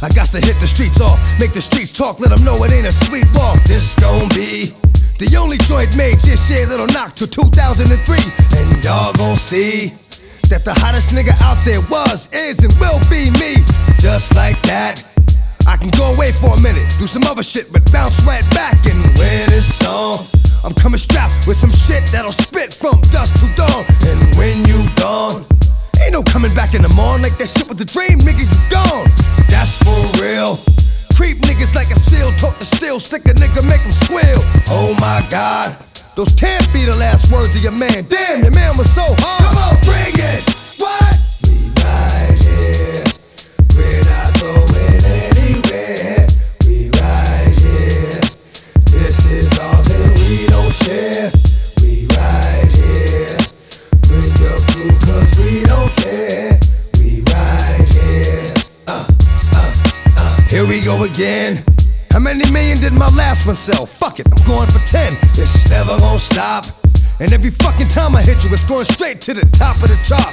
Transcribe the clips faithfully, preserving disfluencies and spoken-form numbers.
I got to hit the streets off, make the streets talk, let them know it ain't a sweet walk. This gon' be the only joint made this year that'll knock till two thousand three. And y'all gon' see that the hottest nigga out there was, is, and will be me. Just like that, I can go away for a minute, do some other shit, but bounce right back. And when it's on, I'm coming strapped with some shit that'll spit from dusk to dawn. And when you gone, ain't no coming back in the morning. Like that shit was a dream, nigga, you gone. That's for real. Creep niggas like a seal, talk the steel, stick a nigga, make him squeal. Oh my God, those can't be the last words of your man. Damn, your man was so hard. Come on, bring it. What? We right here, we're not going anywhere. We right here, this is ours and we don't share. We right here, bring your crew cause we don't care. We right here, uh, uh, uh. Here we go again. How many million did my last one sell? Fuck it, I'm going for ten. It's never gonna stop. And every fucking time I hit you, it's going straight to the top of the chart.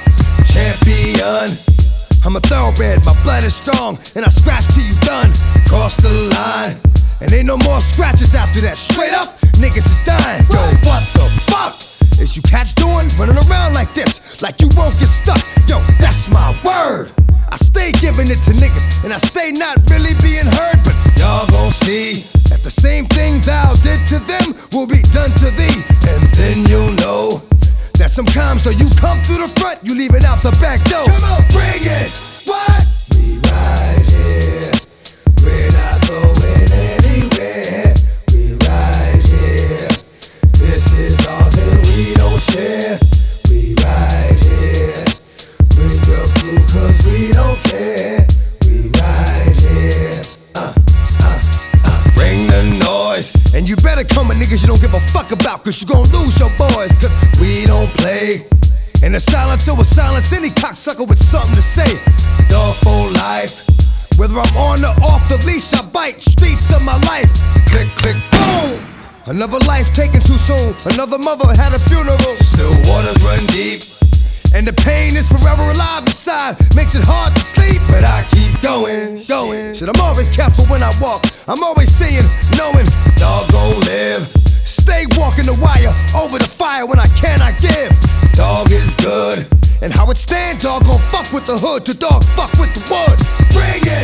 Champion, I'm a thoroughbred, my blood is strong, and I scratch till you done. Cross the line, and ain't no more scratches after that. Straight up, niggas is dying. Yo, what the fuck is you cats doing? Running around like this, like you won't get stuck. Yo, that's my word. I stay giving it to niggas, and I stay not really being heard. But y'all gon' see that the same things thou did to them will be done to thee. And then you'll know that sometimes though you come through the front, you leave it out the back door. Come on, bring it. What? We right here, we're not going anywhere. We right here, this is ours and we don't share. We right here, bring your crew cause we don't care. We right here, uh, uh, uh. Bring the noise, and you better come with niggas you don't give a fuck about, cause you gon' lose your boys, cause we don't play. In the silence, it was silence, any cocksucker with something to say. Dog for life, whether I'm on or off the leash, I bite. Streets of my life, click, click, boom. Another life taken too soon, another mother had a funeral. Still waters run deep, and the pain is forever alive inside. Makes it hard to sleep, but I keep going, going. Shit, I'm always careful when I walk, I'm always seeing, knowing, dog gon' live. Stay walking the wire, over the fire when I cannot give. Dog is good, and how it stand, dog gon' fuck with the hood, to dog fuck with the wood. Bring it!